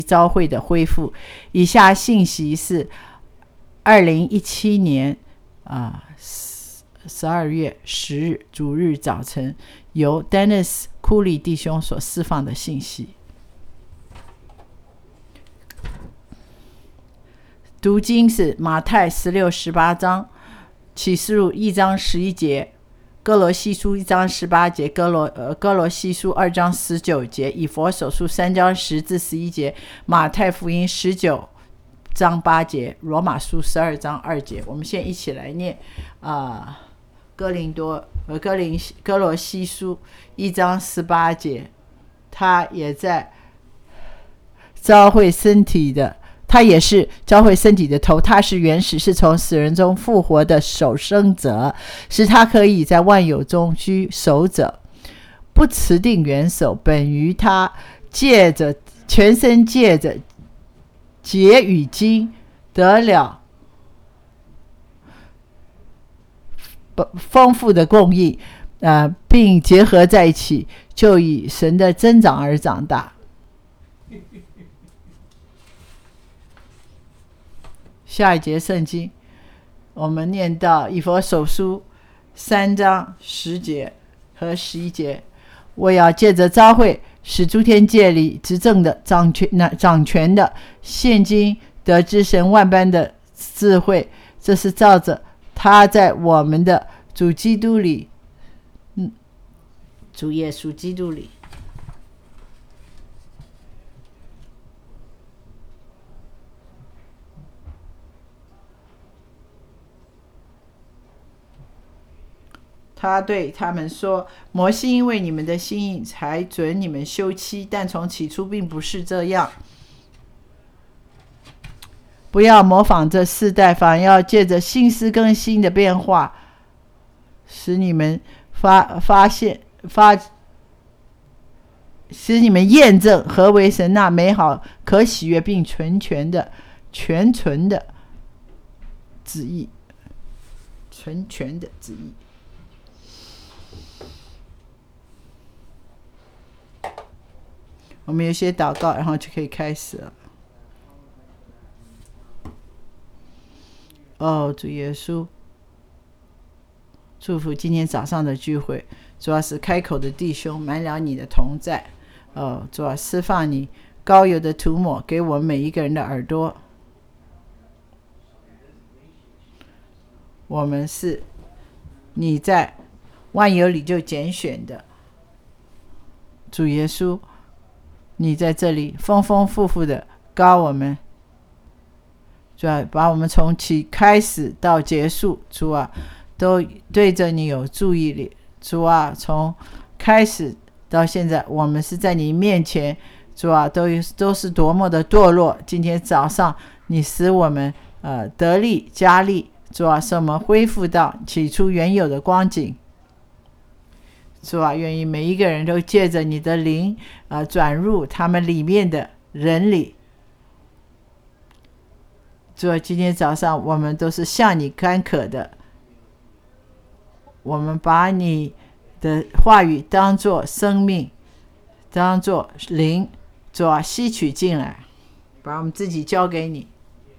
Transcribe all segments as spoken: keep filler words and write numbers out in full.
召会的恢复。以下信息是二零一七年啊十二月十日主日早晨由 Dennis 库利弟兄所释放的信息。读经是马太十六、十八章，启示录一章十一节，哥罗西书一章十八节，哥罗呃哥罗西书二章十九节，以弗所书三章十至十一节，马太福音十九章八节，罗马书十二章二节。我们现在一起来念啊、呃，哥林多呃哥林哥罗西书一章十八节，他也在召会身体的。他也是教会身体的头，他是原始，是从死人中复活的首生者，使他可以在万有中居首者，不持定元首，本于他借着全身借着节与经得了丰富的供应，呃，并结合在一起，就以神的增长而长大。下一节圣经，我们念到以弗所书三章十节和十一节。我要借着召会，使诸天界里执政的、掌权、掌权的，现今得知神万般的智慧，这是照着他在我们的主基督里，嗯，主耶稣基督里。他对他们说，摩西因为你们的心意才准你们休妻，但从起初并不是这样。不要模仿这世代，反要借着心思更新的变化，使你们发发现发使你们验证何为神那美好、可喜悦并全全的全存的旨意，全全的旨意。我们有些祷告，然后就可以开始了。哦，主耶稣，祝福今天早上的聚会，主要是开口的弟兄满了你的同在。哦，主要释放你膏油的涂抹给我们每一个人的耳朵。我们是你在万有里就拣选的，主耶稣，你在这里丰丰富富的膏我们，主啊，把我们从起开始到结束，主啊，都对着你有注意力。主啊，从开始到现在，我们是在你面前，主啊，都都是多么的堕落。今天早上，你使我们呃得力加力，主啊，使我们恢复到起初原有的光景。主啊，愿意每一个人都借着你的灵呃转入他们里面的人里。主啊，今天早上我们都是向你干渴的，我们把你的话语当作生命，当作灵，主啊，吸取进来，把我们自己交给你。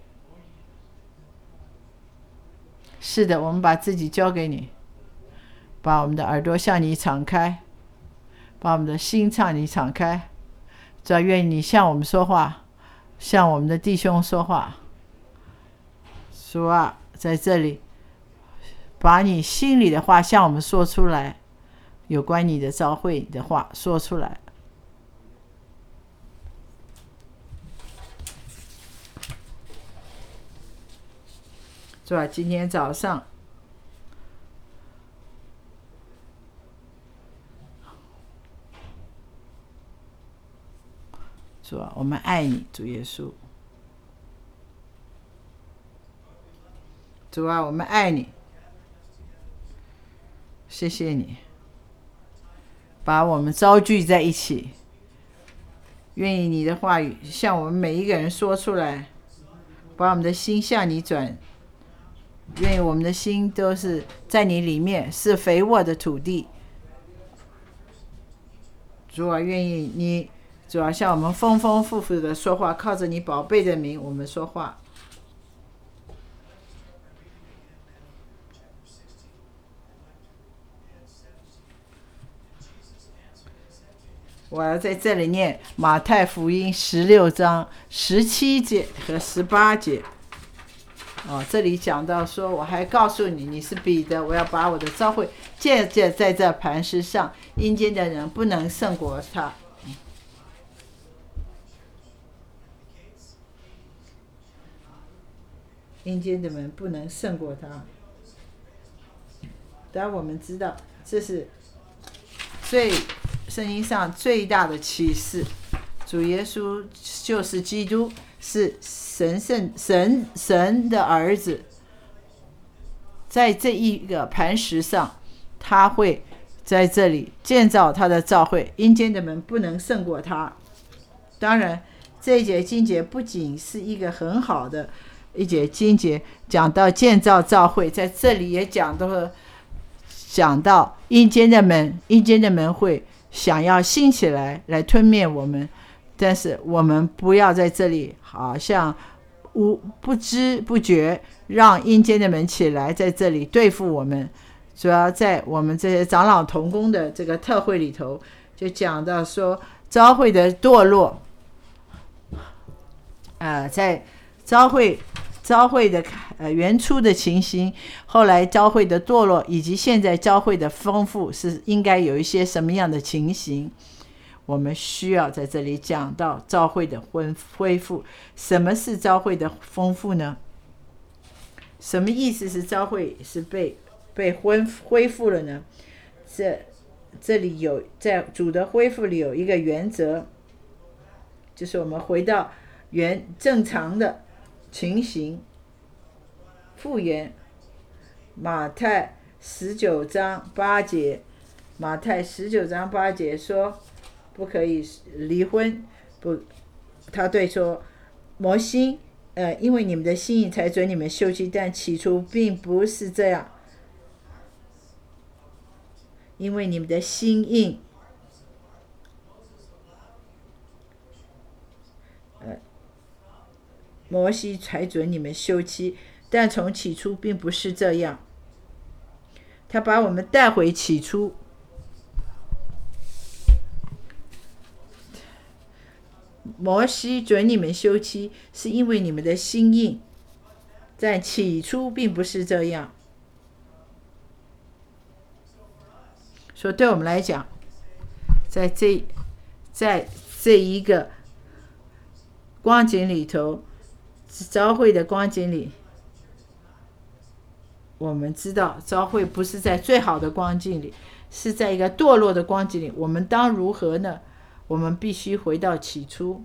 是的，我们把自己交给你，把我们的耳朵向你敞开，把我们的心向你敞开。主啊，愿你向我们说话，向我们的弟兄说话。主啊，在这里把你心里的话向我们说出来，有关你的召会的话说出来。主啊，今天早上主啊，我们爱你，主耶稣。主啊，我们爱你，谢谢你把我们召聚在一起，愿意你的话语向我们每一个人说出来，把我们的心向你转，愿意我们的心都是在你里面，是肥沃的土地。主啊，愿意你主要向我们丰丰富富的说话，靠着你宝贝的名，我们说话。我要在这里念马太福音十六章十七节和十八节。哦，这里讲到说，我还告诉你，你是彼得，我要把我的召会建立在这磐石上，阴间的人不能胜过他。阴间的人不能胜过他。当然，我们知道这是最圣经上最大的启示，主耶稣就是基督，是神圣神神的儿子，在这一个磐石上，他会在这里建造他的教会，阴间的门不能胜过他。当然，这一节经节不仅是一个很好的一节经节，讲到建造教会，在这里也讲到了讲到阴间的门，阴间的门会想要兴起来来吞灭我们，但是我们不要在这里好像无不知不觉让阴间的门起来在这里对付我们。主要在我们这些长老同工的这个特会里头，就讲到说教会的堕落，呃，在教会教会的呃原初的情形，后来教会的堕落，以及现在教会的丰富，是应该有一些什么样的情形？我们需要在这里讲到教会的恢复。什么是教会的丰富呢？什么意思是教会是被被恢复了呢？这这里有在主的恢复里有一个原则，就是我们回到原正常的情形，复原。马太十九章八节，马太十九章八节说，不可以离婚。不，他对说，摩西，呃，因为你们的心意才准你们休妻，但起初并不是这样。因为你们的心硬，呃，摩西才准你们休妻，但从起初并不是这样。他把我们带回起初。摩西准你们休妻，是因为你们的心硬，但起初并不是这样。所以对我们来讲，在这在这一个光景里头，教会的光景里，我们知道教会不是在最好的光景里，是在一个堕落的光景里。我们当如何呢？我们必须回到起初。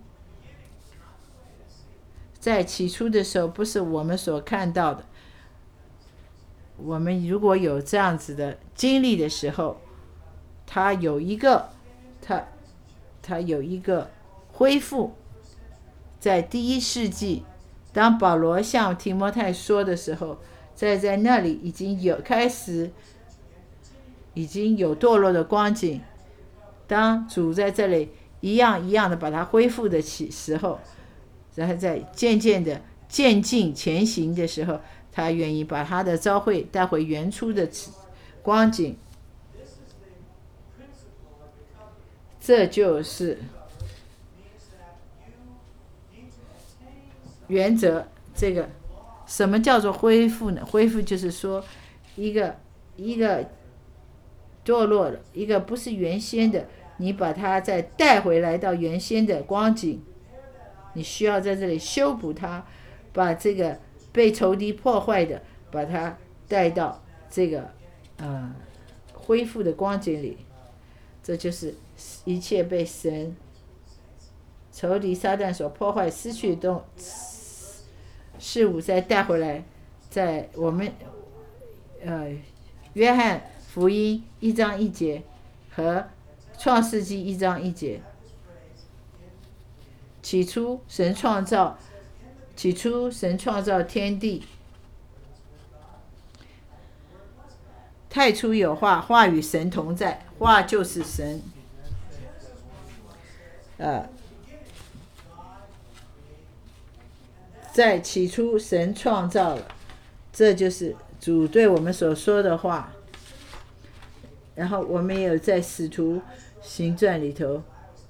在起初的时候，不是我们所看到的。我们如果有这样子的经历的时候，他有一个，他他有一个恢复。在第一世纪，当保罗向提摩太说的时候，在在那里已经有开始，已经有堕落的光景。当主在这里一样一样的把它恢复的起时候，然后在渐渐的渐进前行的时候，他愿意把他的教会带回原初的光景。这就是原则。这个什么叫做恢复呢？恢复就是说，一个一个堕落了，一个不是原先的，你把它再带回来到原先的光景。你需要在这里修补它，把这个被仇敌破坏的，把它带到这个呃恢复的光景里。这就是一切被神仇敌撒旦所破坏失去的事物再带回来。在我们呃约翰福音一章一节和创世纪一章一节，起初神创造起初神创造天地，太初有话，话与神同在，话就是神。呃， 在起初神创造了，这就是主对我们所说的话。然后我们也有在使徒行传里头，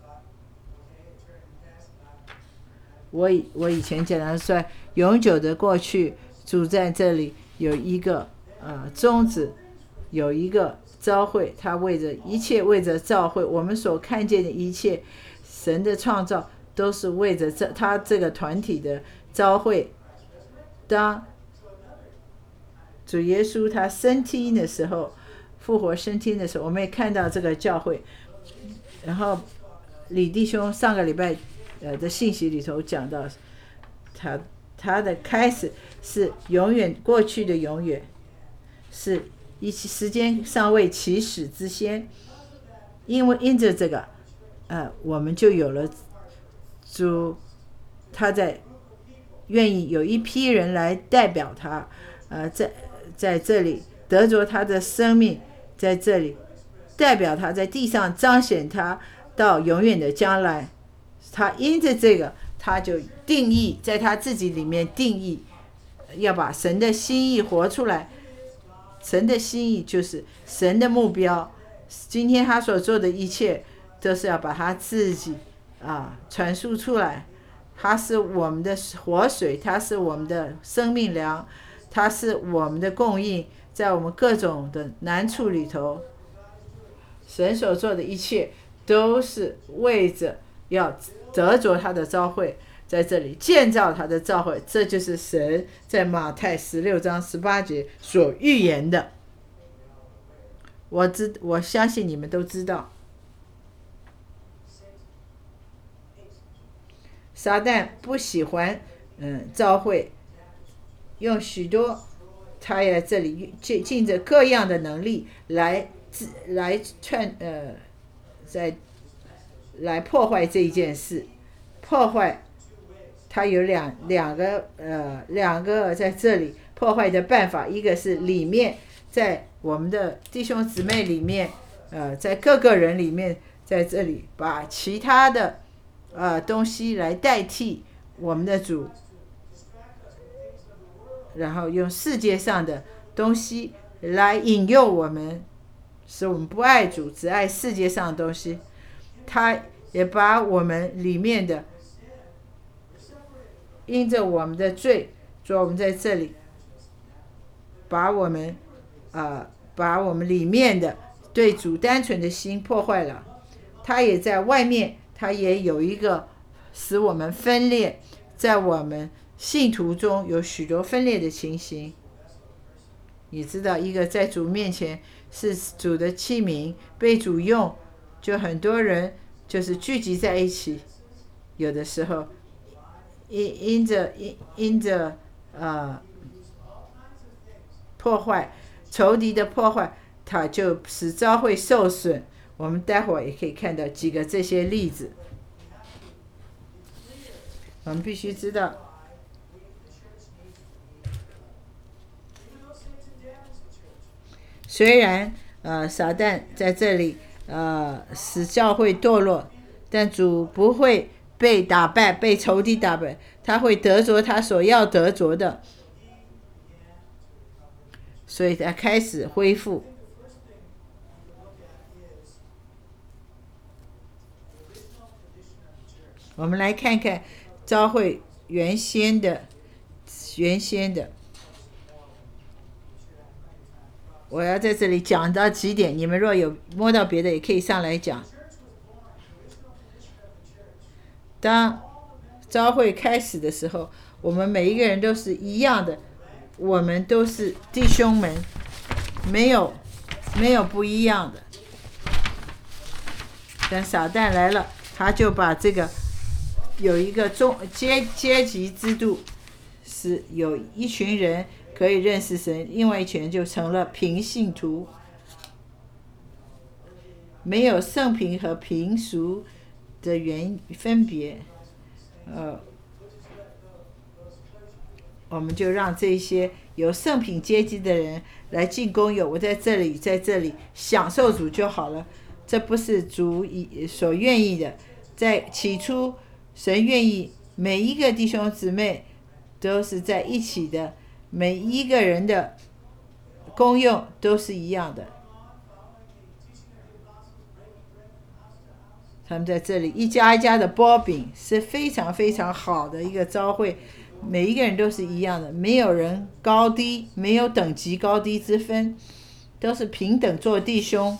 我以我以前讲的说，永久的过去，主在这里有一个呃宗旨，有一个召会，他为着一切为着召会，我们所看见的一切神的创造都是为着这他这个团体的召会。当主耶稣他升天的时候，复活升天的时候，我们也看到这个教会。然后李弟兄上个礼拜呃的信息里头讲到，他他的开始是永远过去的永远，是一时间尚未起始之先，因为因着这个，呃，我们就有了主，他在愿意有一批人来代表他，呃，在在这里得着他的生命，在这里代表他在地上彰显他到永远的将来。他因着这个，他就定义在他自己里面定义，要把神的心意活出来。神的心意就是神的目标，今天他所做的一切都是要把他自己啊传输出来。他是我们的活水，他是我们的生命粮，他是我们的供应，在我们各种的难处里头，神所做的一切都是为着要得着他的召会，在这里建造他的召会。这就是神在马太十六章十八节所预言的。我知我相信你们都知道，撒旦不喜欢嗯召会，用许多他也这里尽尽着各样的能力来来串呃在来破坏这一件事。破坏他有两两个呃两个在这里破坏的办法，一个是里面在我们的弟兄姊妹里面，呃在各个人里面，在这里把其他的呃东西来代替我们的主，然后用世界上的东西来引诱我们，使我们不爱主，只爱世界上的东西。他也把我们里面的因着我们的罪，所以我们在这里把我们呃把我们里面的对主单纯的心破坏了。他也在外面，他也有一个使我们分裂，在我们信徒中有许多分裂的情形。你知道，一个在主面前是主的器皿，被主用，就很多人就是聚集在一起，有的时候因因着因因着呃破坏，仇敌的破坏，它就使召会受损。我们待会儿也可以看到几个这些例子。我们必须知道，虽然呃撒旦在这里呃使教会堕落，但主不会被打败，被仇敌打败，他会得着他所要得着的，所以他开始恢复。我们来看看召会原先的原先的我要在这里讲到几点，你们若有摸到别的也可以上来讲。当召会开始的时候，我们每一个人都是一样的，我们都是弟兄们，没有没有不一样的。但撒旦来了，他就把这个有一个中阶阶级制度，是有一群人可以认识神，另外一群人就成了平信徒，没有圣平和平俗的原分别。呃，我们就让这些有圣品阶级的人来进公有，我在这里在这里享受主就好了，这不是主所愿意的。在起初神愿意每一个弟兄姊妹都是在一起的，每一个人的功用都是一样的。他们在这里一家一家的剥饼，是非常非常好的一个召会，每一个人都是一样的，没有人高低，没有等级高低之分，都是平等做弟兄。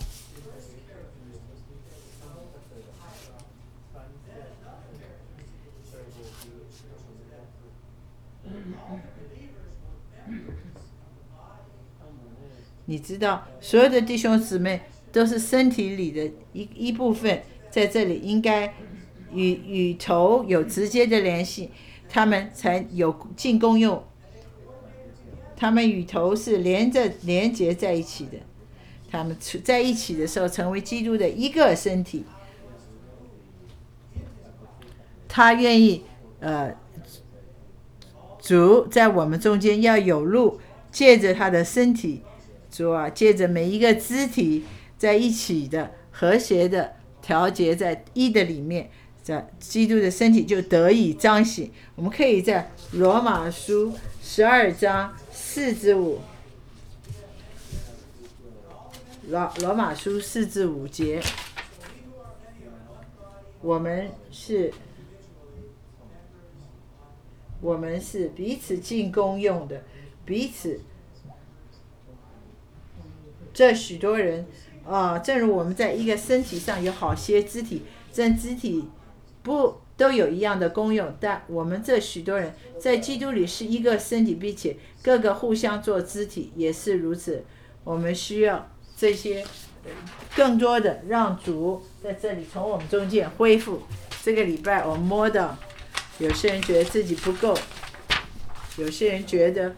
你知道，所有的弟兄姊妹都是身体里的一一部分，在这里应该与与头有直接的联系，他们才有进功用。他们与头是连着连接在一起的，他们在一起的时候成为基督的一个身体。他愿意呃，主在我们中间要有路，借着他的身体，主啊，借着每一个肢体在一起的和谐的调节在一的里面，在基督的身体就得以彰显。我们可以在罗马书十二章四至五，罗罗马书四至五节，我们是我们是彼此进功用的，彼此这许多人啊、呃，正如我们在一个身体上有好些肢体，这肢体不都有一样的功用，但我们这许多人在基督里是一个身体，并且各个互相做肢体，也是如此。我们需要这些更多的让主在这里从我们中间恢复。这个礼拜我们摸到有些人觉得自己不够，有些人觉得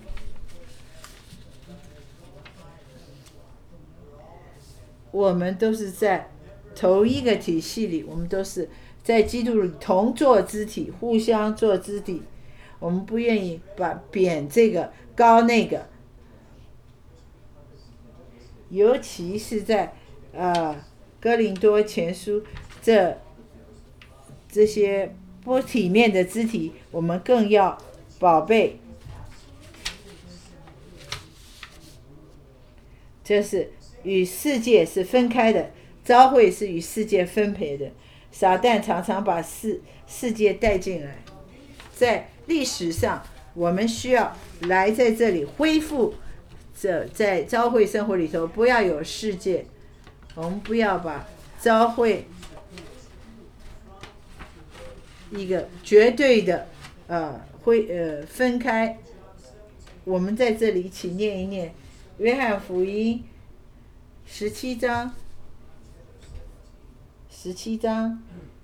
我们都是在同一个体系里，我们都是在基督里同做肢体，互相做肢体。我们不愿意把贬这个高那个，尤其是在呃哥林多前书这这些不体面的肢体，我们更要宝贝。这是与世界是分开的，召会是与世界分别的。撒旦常常把世世界带进来，在历史上我们需要来在这里恢复，这在召会生活里头不要有世界，我们不要把召会一个绝对的呃会呃分开。我们在这里一起念一念约翰福音十七章，十七章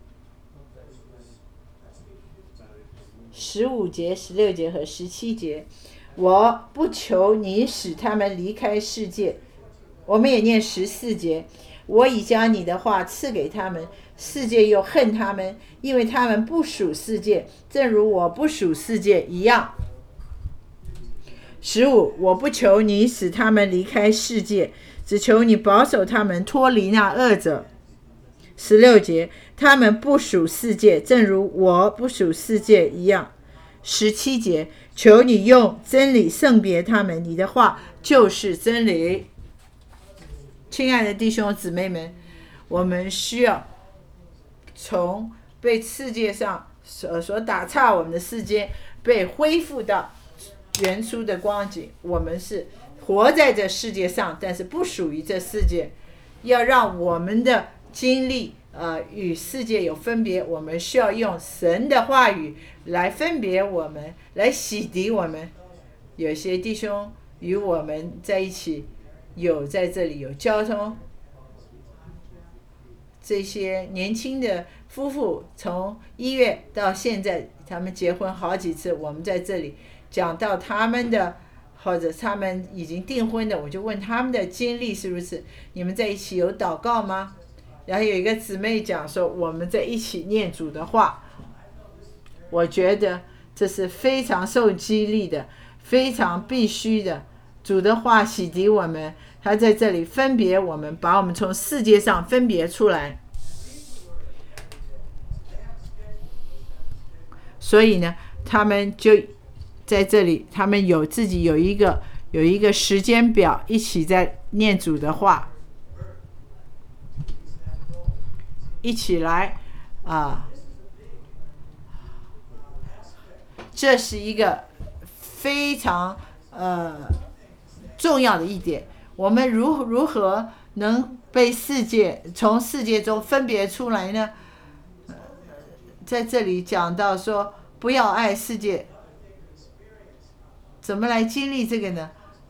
十五节、十六节和十七节。我不求你使他们离开世界。我们也念十四节。我已将你的话赐给他们，世界又恨他们，因为他们不属世界，正如我不属世界一样。十五，我不求你使他们离开世界，只求你保守他们脱离那恶者。十六节，他们不属世界，正如我不属世界一样。十七节，求你用真理圣别他们，你的话就是真理。亲爱的弟兄姊妹们，我们需要从被世界上所所打岔我们的世界被恢复到原初的光景。我们是活在这世界上，但是不属于这世界。要让我们的经历呃与世界有分别，我们需要用神的话语来分别我们，来洗涤我们。有些弟兄与我们在一起，有在这里有交通，这些年轻的夫妇从一月到现在，他们结婚好几次，我们在这里讲到他们的，或者他们已经订婚的，我就问他们的经历是如此。你们在一起有祷告吗？然后有一个姊妹讲说，我们在一起念主的话。我觉得这是非常受激励的，非常必须的。主的话洗涤我们，他在这里分别我们，把我们从世界上分别出来。所以呢，他们就在这里，他们有自己有一个有一个时间表，一起在念主的话，一起来啊！这是一个非常呃重要的一点。我们如如何能被世界从世界中分别出来呢？在这里讲到说，不要爱世界。怎么来经历这个呢？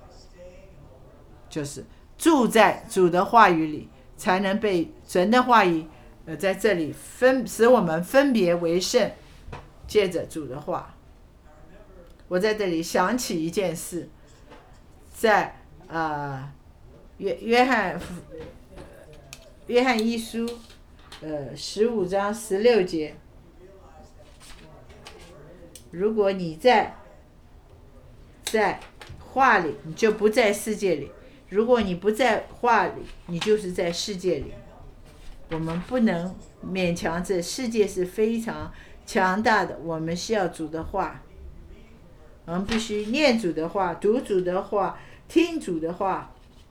就是住在主的话语里，才能被神的话语呃在这里分使我们分别为圣。借着主的话，我在这里想起一件事，在呃约约翰约翰一书呃十五章十六节，如果你在在话里，你就不在世界里；如果你不在话里，你就是在世界里。我们不能勉强，这世界是非常强大的，我们需要主的话，我们必须念主的话，读主的话，听主的话。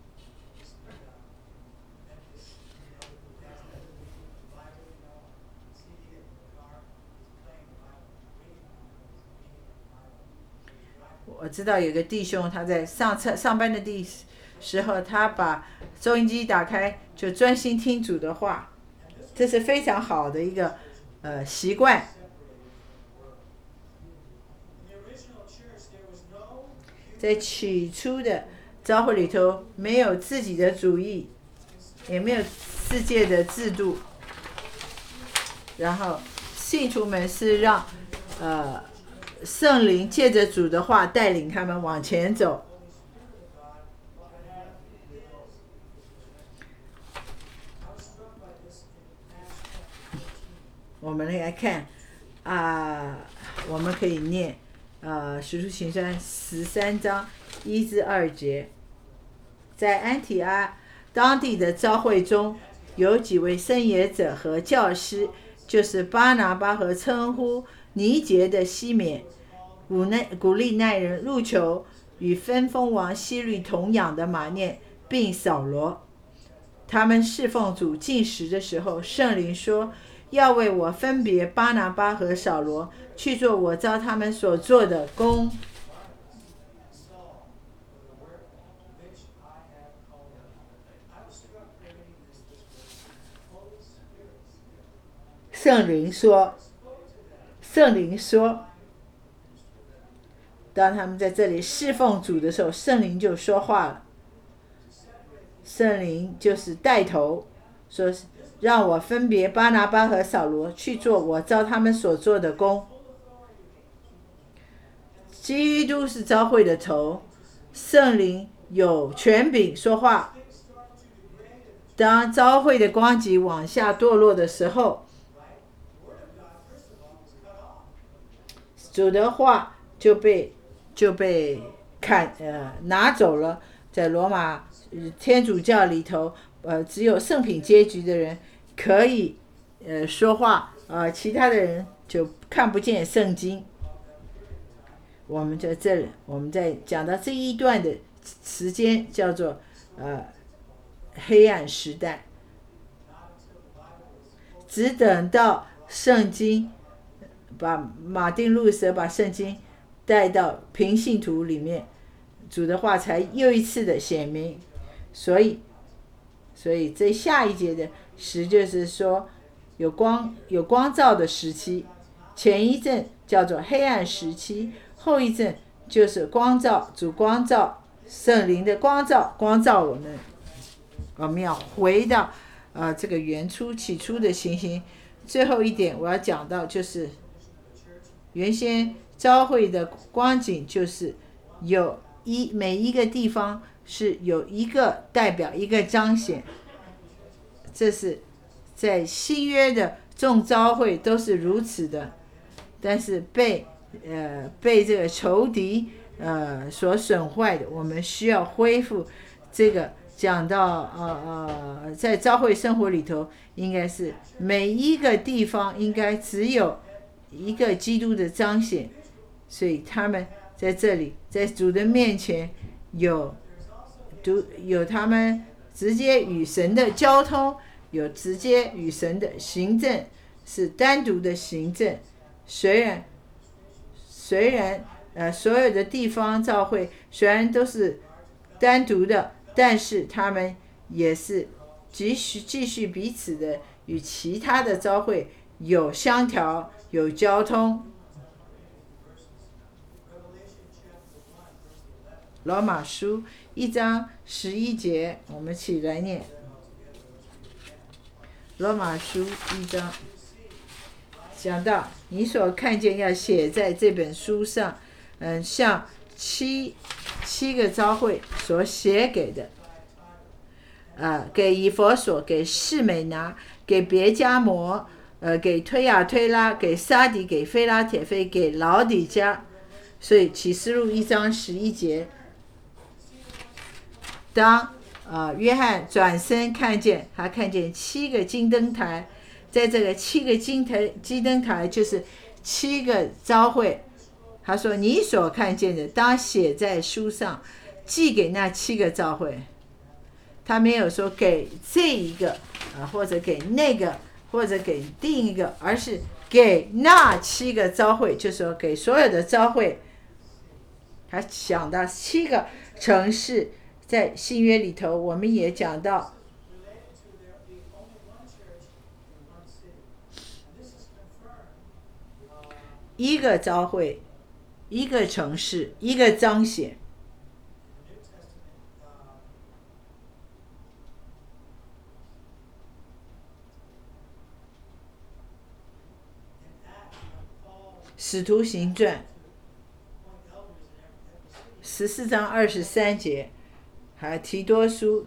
我知道有个弟兄，他在上车上班的地时候，他把收音机打开，就专心听主的话，这是非常好的一个呃习惯。在起初的教会里头，没有自己的主义，也没有世界的制度，然后信徒们是让呃圣灵借着主的话带领他们往前走。我们来看啊，我们可以念呃《使徒行传》十三章一至二节。在安提阿当地的教会中，有几位圣言者和教师，就是巴拿巴和称呼尼结的西缅，鼓内鼓励那人入囚，与分封王希律同养的马念，并扫罗。他们侍奉主进食的时候，圣灵说，要为我分别巴拿巴和扫罗，去做我照他们所做的工。圣灵说，圣灵说，当他们在这里侍奉主的时候，圣灵就说话了。圣灵就是带头，说让我分别巴拿巴和扫罗，去做我照他们所做的工。基督是教会的头，圣灵有权柄说话。当教会的光景往下堕落的时候，主的话就被就被砍呃拿走了。在罗马天主教里头，呃，只有圣品阶级的人可以呃说话，呃，其他的人就看不见圣经。我们在这里，我们在讲到这一段的时间叫做呃黑暗时代，只等到圣经把马丁路德把圣经带到平信徒里面，主的话才又一次的显明。所以所以这下一节的时就是说，有光有光照的时期，前一阵叫做黑暗时期，后一阵就是光照，主光照，圣灵的光照光照我们。我们要回到呃这个原初起初的情形。最后一点我要讲到，就是原先教会的光景，就是有一每一个地方是有一个代表，一个彰显。这是在新约的众教会都是如此的，但是被呃被这个仇敌呃所损坏的，我们需要恢复这个。讲到呃呃，在教会生活里头，应该是每一个地方应该只有一个基督的彰显，所以他们在这里，在主的面前有独有他们直接与神的交通，有直接与神的行政，是单独的行政。虽然虽然呃所有的地方教会虽然都是单独的，但是他们也是继续继续彼此的与其他的教会有相调，有交通。罗马书一章十一节，我们起来念。罗马书一章讲到，你所看见要写在这本书上，嗯，像七七个教会所写给的，呃，给以弗所，给士美拿，给别迦摩，呃，给推雅推拉，给撒底，给非拉铁非，给老底嘉。所以启示录一章十一节。当呃约翰转身看见，他看见七个金灯台，在这个七个金台金灯台就是七个教会，他说你所看见的当写在书上，寄给那七个教会。他没有说给这一个啊，或者给那个，或者给另一个，而是给那七个教会，就是说给所有的教会。他想到七个城市。在新约里头，我们也讲到，一个教会，一个城市，一个彰显。使徒行传十四章二十三节。还提多书，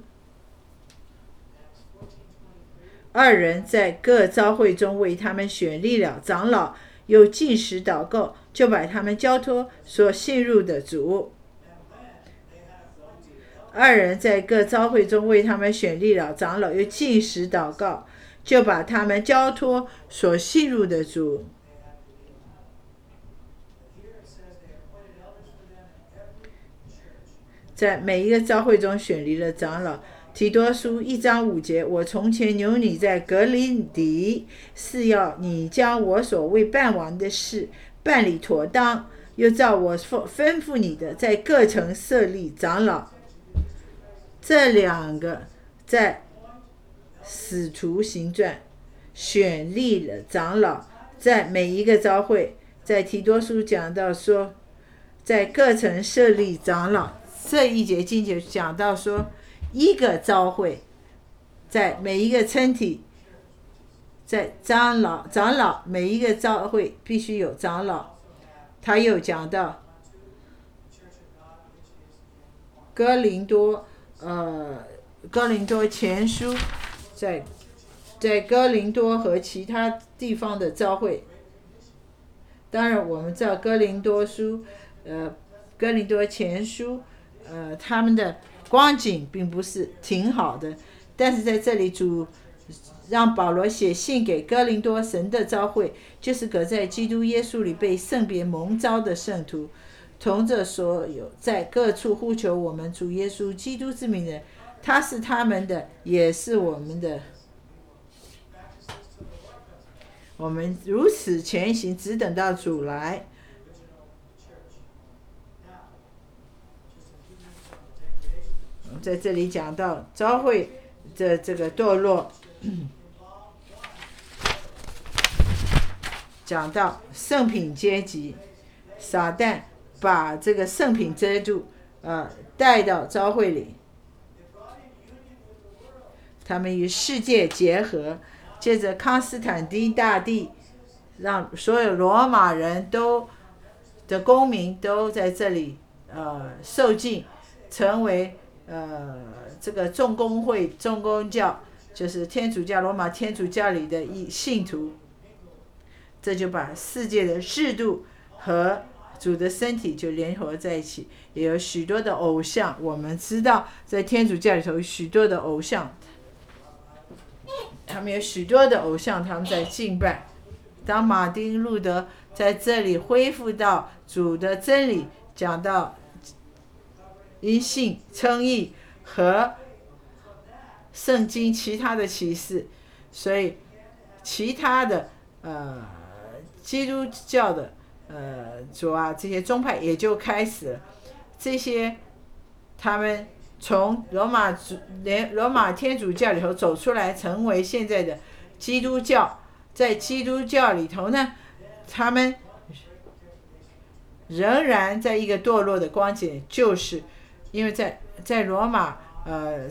二人在各教会中为他们选立了长老，又禁食祷告，就把他们交托所信入的主。二人在各教会中为他们选立了长老，又禁食祷告，就把他们交托所信入的主。在每一个教会中选立了长老。提多书一章五节，我从前留你在革林底，是要你将我所谓办完的事办理妥当，又照我吩咐你的，在各城设立长老。这两个在使徒行传选立了长老，在每一个教会，在提多书讲到说，在各城设立长老。这一节经节讲到说，一个教会在每一个称体，在长老长老每一个教会必须有长老。他又讲到哥林多呃哥林多前书，在在哥林多和其他地方的教会。当然我们知道哥林多书呃哥林多前书呃，他们的光景并不是挺好的，但是在这里主让保罗写信给哥林多神的教会，就是搁在基督耶稣里被圣别蒙召的圣徒，同着所有在各处呼求我们主耶稣基督之名的，他是他们的，也是我们的。我们如此前行，只等到主来。在这里讲到教会的这个堕落，讲到圣品阶级，撒旦把这个圣品制度呃带到教会里，他们与世界结合，借着康斯坦丁大帝，让所有罗马人都的公民都在这里呃受浸，成为呃，这个众公会、众公教，就是天主教、罗马天主教里的一信徒，这就把世界的制度和主的身体就联合在一起。也有许多的偶像，我们知道在天主教里头有许多的偶像，他们有许多的偶像，他们在敬拜。当马丁路德在这里恢复到主的真理， 讲到因信称义和圣经其他的启示，所以其他的呃基督教的呃主啊这些宗派也就开始了，这些他们从罗马主连罗马天主教里头走出来，成为现在的基督教。在基督教里头呢，他们仍然在一个堕落的光景，就是因为在在罗马呃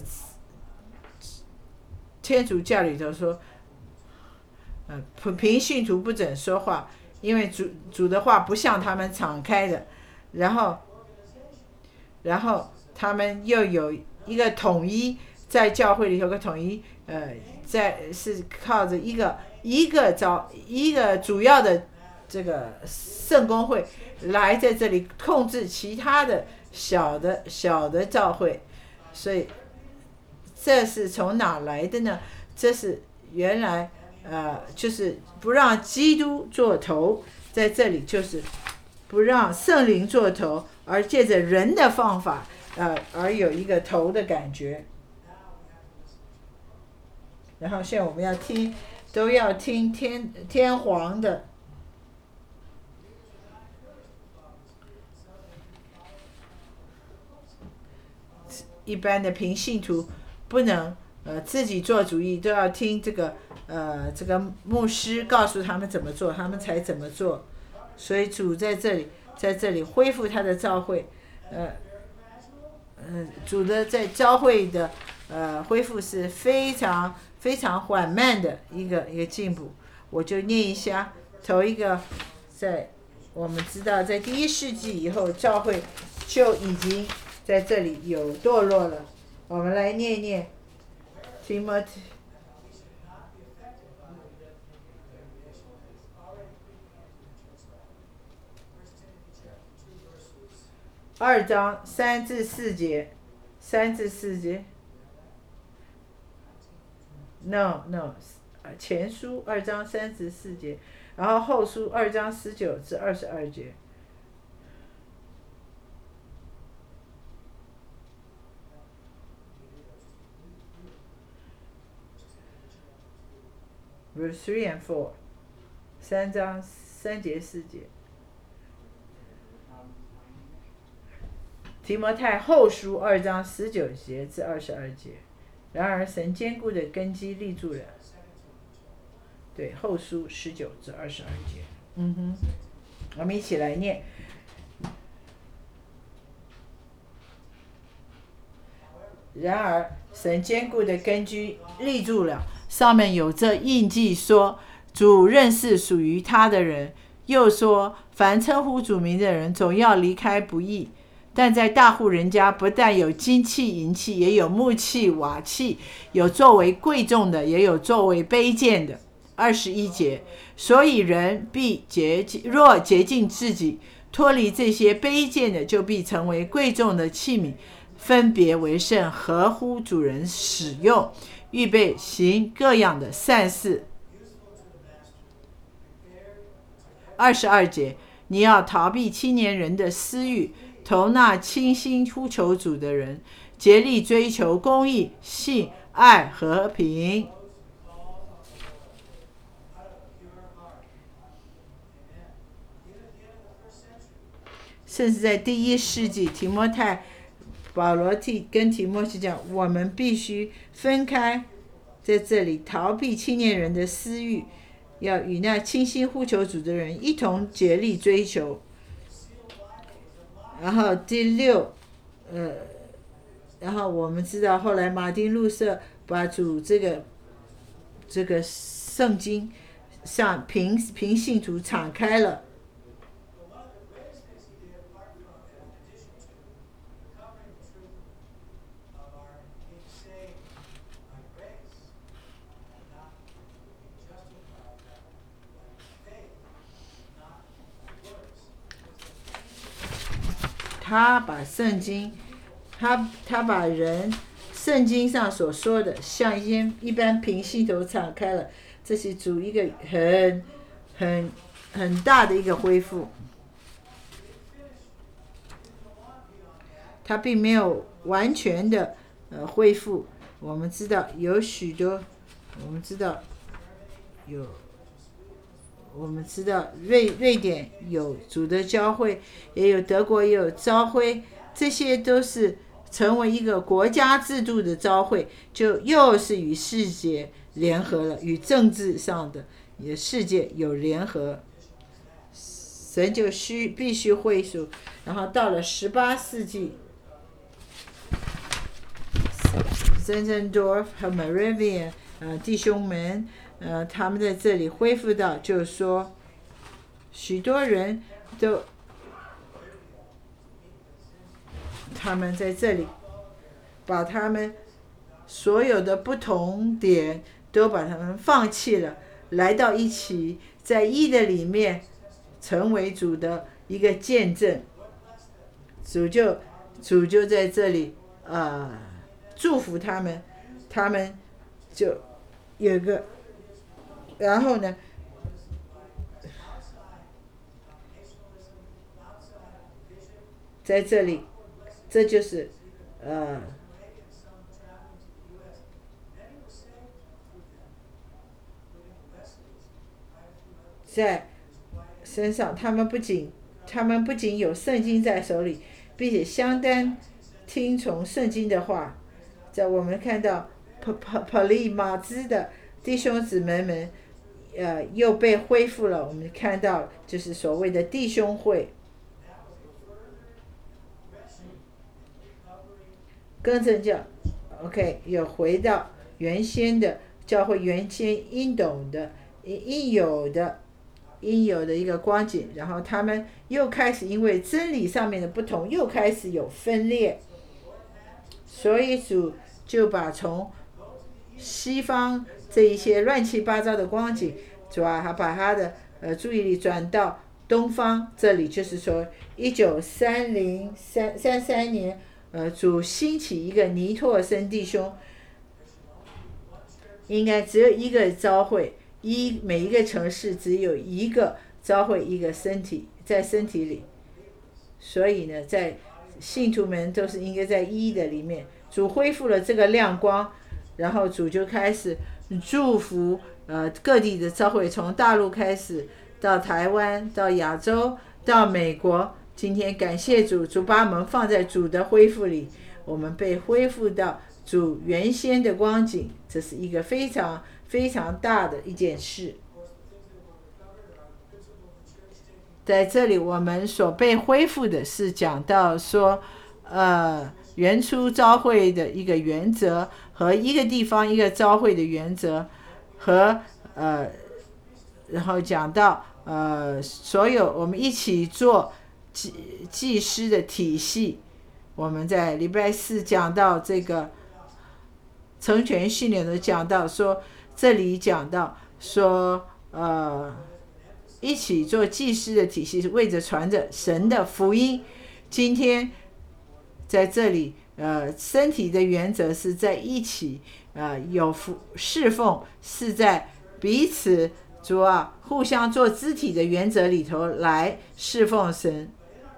天主教里头说，呃凭信徒不准说话，因为主主的话不向他们敞开的，然后然后他们又有一个统一，在教会里头个统一，呃，在是靠着一个一个早一个主要的这个圣公会来在这里控制其他的小的小的教会，所以这是从哪来的呢？这是原来呃就是不让基督做头，在这里就是不让圣灵做头，而借着人的方法呃而有一个头的感觉。然后现在我们要听都要听天天皇的，一般的平信徒不能呃自己做主意，都要听这个呃这个牧师告诉他们怎么做，他们才怎么做。所以主在这里在这里恢复他的教会，呃呃主的在教会的呃恢复是非常非常缓慢的一个一个进步。我就念一下头一个，在我们知道在第一世纪以后，教会就已经在这里有堕落了。我们来念一念 Timothy 二章三至四节，三至四节 ，no no， 前书二章三至四节，然后后书二章十九至二十二节。Verse three and four， 三章三节四节。提摩太后书二章十九节至二十二节。然而神坚固的根基立住了。对，后书十九至二十二节。嗯哼，我们一起来念。然而神坚固的根基立住了，上面有这印记说，主认识属于他的人，又说凡称呼主名的人总要离开不义。但在大户人家，不但有金器银器，也有木器瓦器，有作为贵重的，也有作为卑贱的。二十一节，所以人必洁净，若洁净自己，脱离这些卑贱的，就必成为贵重的器皿，分别为圣，合乎主人使用，预备行各样的善事。二十二节，你要逃避青年人的私欲，投那倾心呼求主的人，竭力追求公义、信、爱、和平。甚至在第一世纪，提摩太保罗替跟提摩西讲，我们必须分开，在这里逃避青年人的私欲，要与那倾心呼求主的人一同竭力追求。然后第六，呃，然后我们知道后来马丁路瑟把主这个这个圣经向平平信徒敞开了。他把圣经，他他把人圣经上所说的，向一些一般平信徒敞开了，这是主一个很很很大的一个恢复。 它并没有完全的呃恢复。我们知道有许多，我们知道有，我们知道瑞瑞典有主的教会，也有德国也有教会，这些都是成为一个国家制度的教会，就又是与世界联合了，与政治上的也世界有联合，神就需必须恢复。然后到了十八世纪，Zinzendorf 和 Moravian 呃弟兄们，呃他们在这里恢复到，就是说，许多人都，他们在这里把他们所有的不同点都把他们放弃了，来到一起，在义的里面成为主的一个见证。主就主就在这里呃祝福他们，他们就有个，然后呢，在这里，这就是呃在身上，他们不仅他们不仅有圣经在手里，并且相当听从圣经的话。在我们看到普普普利马兹的弟兄姊妹们，呃，又被恢复了。我们看到就是所谓的弟兄会，更正教 ，OK， 又回到原先的教会原先应懂的、应有的、应有的一个光景。然后他们又开始因为真理上面的不同，又开始有分裂。所以主就把从西方这一些乱七八糟的光景，主啊，还把他的呃注意力转到东方。这里就是说，一九三零三三三年，呃，主兴起一个尼托生弟兄，应该只有一个教会，一每一个城市只有一个教会，一个身体在身体里。所以呢，在信徒们都是应该在一的里面。主恢复了这个亮光，然后主就开始祝福呃各地的教会，从大陆开始到台湾，到亚洲，到美国。今天感谢主，主把我们放在主的恢复里，我们被恢复到主原先的光景，这是一个非常非常大的一件事。在这里我们所被恢复的是讲到说呃原初教会的一个原则，和一个地方一个教会的原则，和呃，然后讲到呃所有我们一起做祭祭司的体系。我们在礼拜四讲到这个成全训练的讲到说，这里讲到说呃一起做祭司的体系是为着传着神的福音。今天在这里，呃，身体的原则是在一起，呃，有侍奉，是在彼此主啊互相做肢体的原则里头来侍奉神。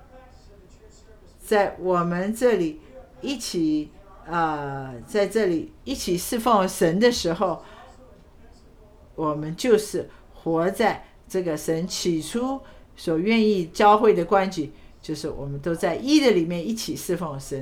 在我们这里一起，呃，在这里一起侍奉神的时候，我们就是活在这个神起初所愿意教会的关系。就是我们都在一的里面一起侍奉神，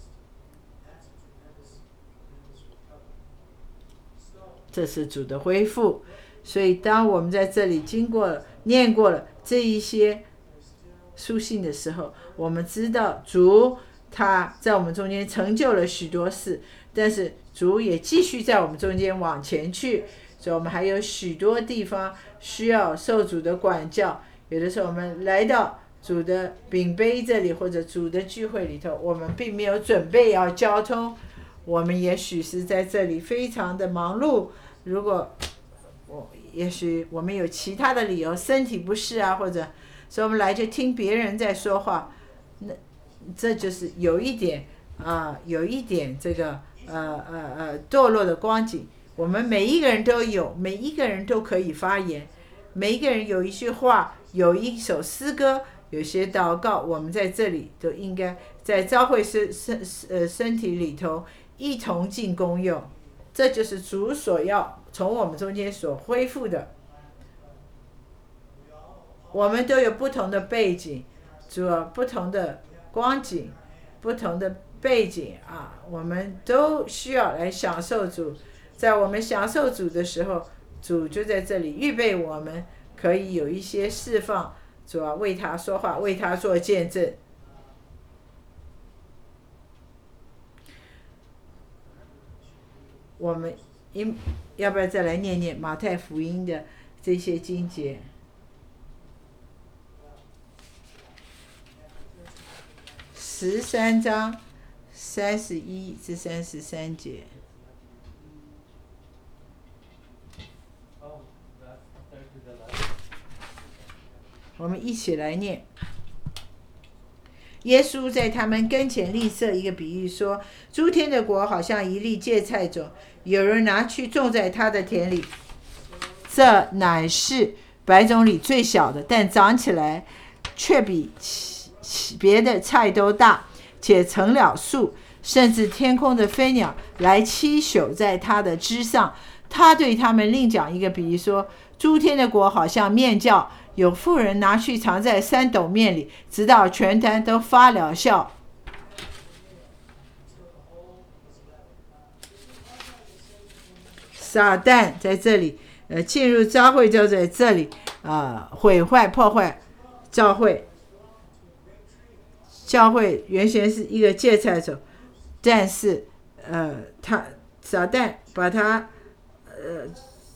这是主的恢复。所以当我们在这里经过了念过了这一些书信的时候，我们知道主他在我们中间成就了许多事，但是主也继续在我们中间往前去，所以我们还有许多地方需要受主的管教。有的时候我们来到主的饼杯这里，或者主的聚会里头，我们并没有准备要交通，我们也许是在这里非常的忙碌。如果我也许我们有其他的理由，身体不适啊，或者所以我们来就听别人在说话，那这就是有一点啊、呃，有一点这个呃呃呃堕落的光景。我们每一个人都有，每一个人都可以发言，每一个人有一句话，有一首诗歌， 有些祷告，我们在这里都应该在教会身身呃身体里头一同进功用，这就是主所要从我们中间所恢复的。我们都有不同的背景，主啊，不同的光景，不同的背景啊，我们都需要来享受主。在我们享受主的时候，主就在这里预备我们可以有一些释放，主啊，为他说话，为他做见证。我们应要不要再来念念马太福音的这些经节？十三章三十一至三十三节。我们一起来念。耶稣在他们跟前立设一个比喻，说：诸天的国好像一粒芥菜种，有人拿去种在他的田里，这乃是百种里最小的，但长起来却比别的菜都大，且成了树，甚至天空的飞鸟来栖宿在它的枝上。他对他们另讲一个比喻，说：诸天的国好像面酵，有妇人拿去藏在三斗面里，直到全坛都发了酵。撒旦在这里，呃，进入教会就在这里，呃，毁坏破坏教会。教会原先是一个芥菜种，但是，呃，他撒旦把它，呃，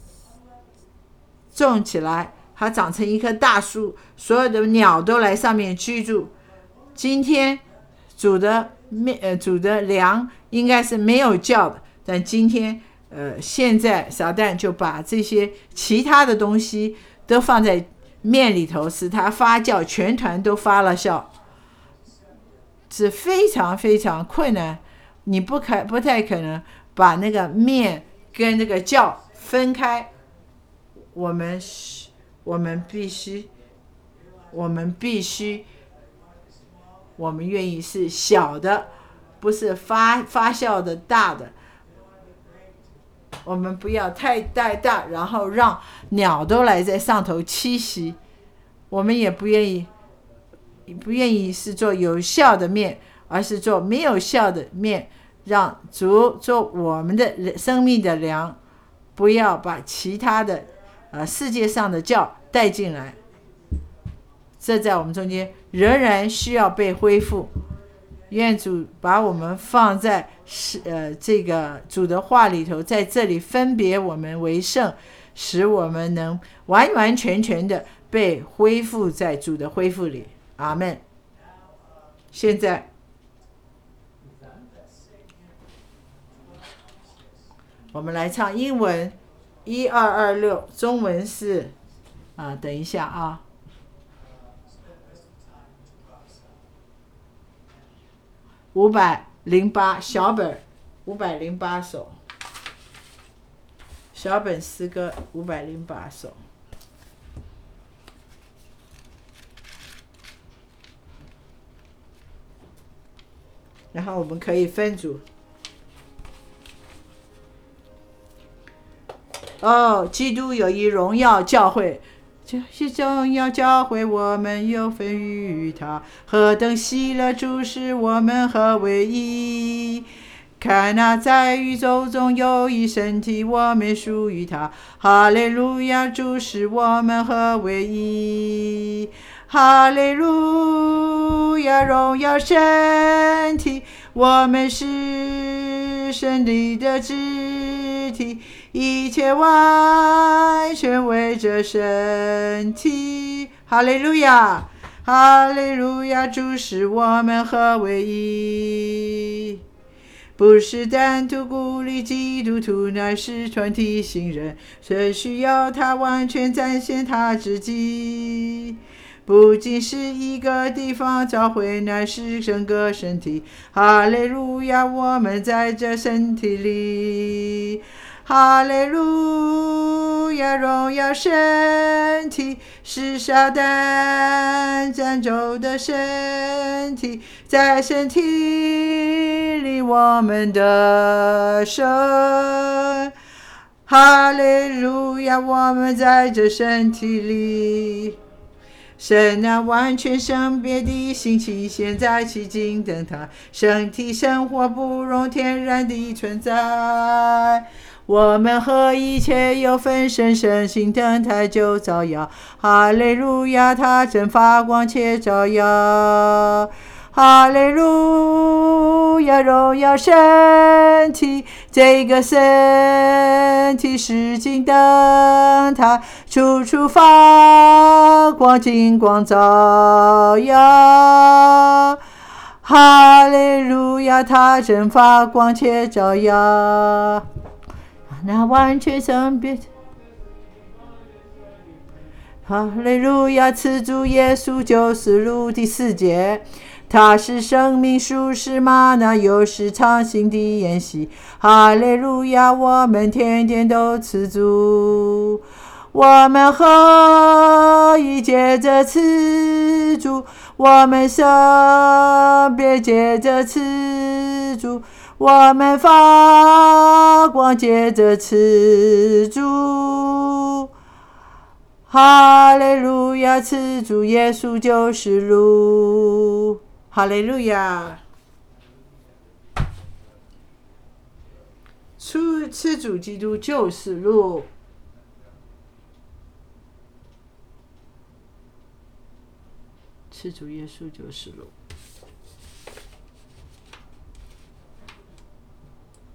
种起来。它长成一棵大树，所有的鸟都来上面居住。今天主的面呃主的粮应该是没有酵的，但今天呃现在撒旦就把这些其他的东西都放在面里头，使它发酵，全团都发了酵，是非常非常困难。你不可不太可能把那个面跟那个酵分开。我们我们必须，我们必须，我们愿意是小的，不是发发酵的大的。我们不要太太大，然后让鸟都来在上头栖息。我们也不愿意，不愿意是做有效的面，而是做没有效的面，让主做我们的生命的粮，不要把其他的。呃，世界上的教带进来，这在我们中间仍然需要被恢复。愿主把我们放在呃这个主的话里头，在这里分别我们为圣，使我们能完完全全的被恢复在主的恢复里。阿们。现在我们来唱英文。一二二六，中文是，啊，等一下啊，五百零八小本，五百零八首，小本诗歌五百零八首。然后我们可以分组。哦，基督有一荣耀教会，这些荣耀教会，我们有份于他，何等喜乐主使我们合为一。看哪，在宇宙中有一身体，我们属于他。哈利路亚，主使我们合为一。哈利路亚，荣耀身体，我们是神里的肢体，一切完全为这身体。哈利路亚，哈利路亚，主使我们合为一。不是单独鼓励基督徒，乃是团体信人，所需要他完全展现他自己。不仅是一个地方教会，乃是整个身体。哈利路亚，我们在这身体里。 哈利路亚，荣耀身体，是撒旦占走的身体，在身体里我们的神。哈利路亚，我们在这身体里，神那完全圣别的心情，现在其境等他身体生活不容天然的存在。我们和一切有分身身心等待就照耀，哈利路亚，他正发光且照耀。哈利路亚，荣耀身体，这个身体是金灯台，处处发光，金光照耀。哈利路亚，他正发光且照耀。那完全圣别，哈利路亚，赐主耶稣救世主。第四节，他是生命树，是吗哪，又是畅行的筵席。哈利路亚，我们天天都赐主，我们何以借着赐主，我们生别借着赐主，我们发光借着赐主。哈利路亚，赐主耶稣救世主。哈利路亚，赐主基督救世主。赐主耶稣救世主。